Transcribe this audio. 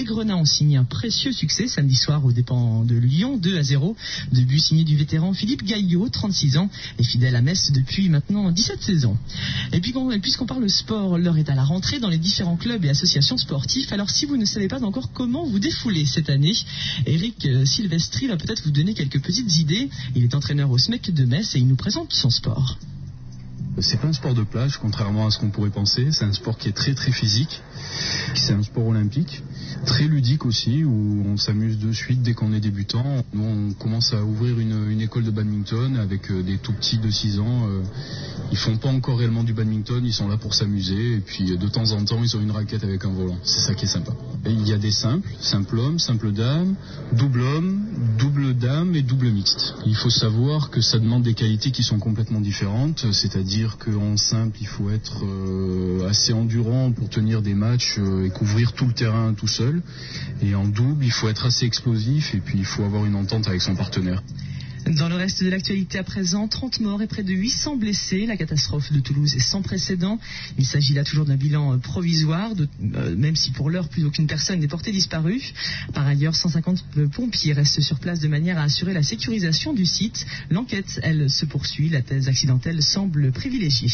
Les Grenats ont signé un précieux succès samedi soir aux dépens de Lyon, 2-0. De but signé du vétéran Philippe Gaillot, 36 ans, et fidèle à Metz depuis maintenant 17 saisons. Et puis puisqu'on parle sport, l'heure est à la rentrée dans les différents clubs et associations sportifs. Alors si vous ne savez pas encore comment vous défouler cette année, Eric Silvestri va peut-être vous donner quelques petites idées. Il est entraîneur au SMEC de Metz et il nous présente son sport. C'est pas un sport de plage, contrairement à ce qu'on pourrait penser. C'est un sport qui est très très physique. C'est un sport olympique, très ludique aussi, où on s'amuse de suite dès qu'on est débutant. Nous, on commence à ouvrir une école de badminton avec des tout petits de 6 ans. Ils font pas encore réellement du badminton, ils sont là pour s'amuser. Et puis de temps en temps, ils ont une raquette avec un volant. C'est ça qui est sympa. Et il y a des simples, simple homme, simple dame, double dame et double mixte. Il faut savoir que ça demande des qualités qui sont complètement différentes, c'est-à-dire qu'en simple, il faut être assez endurant pour tenir des matchs et couvrir tout le terrain tout seul. Et en double, il faut être assez explosif et puis il faut avoir une entente avec son partenaire. Dans le reste de l'actualité à présent, 30 morts et près de 800 blessés. La catastrophe de Toulouse est sans précédent. Il s'agit là toujours d'un bilan provisoire, même si pour l'heure plus aucune personne n'est portée disparue. Par ailleurs, 150 pompiers restent sur place de manière à assurer la sécurisation du site. L'enquête, elle, se poursuit. La thèse accidentelle semble privilégiée.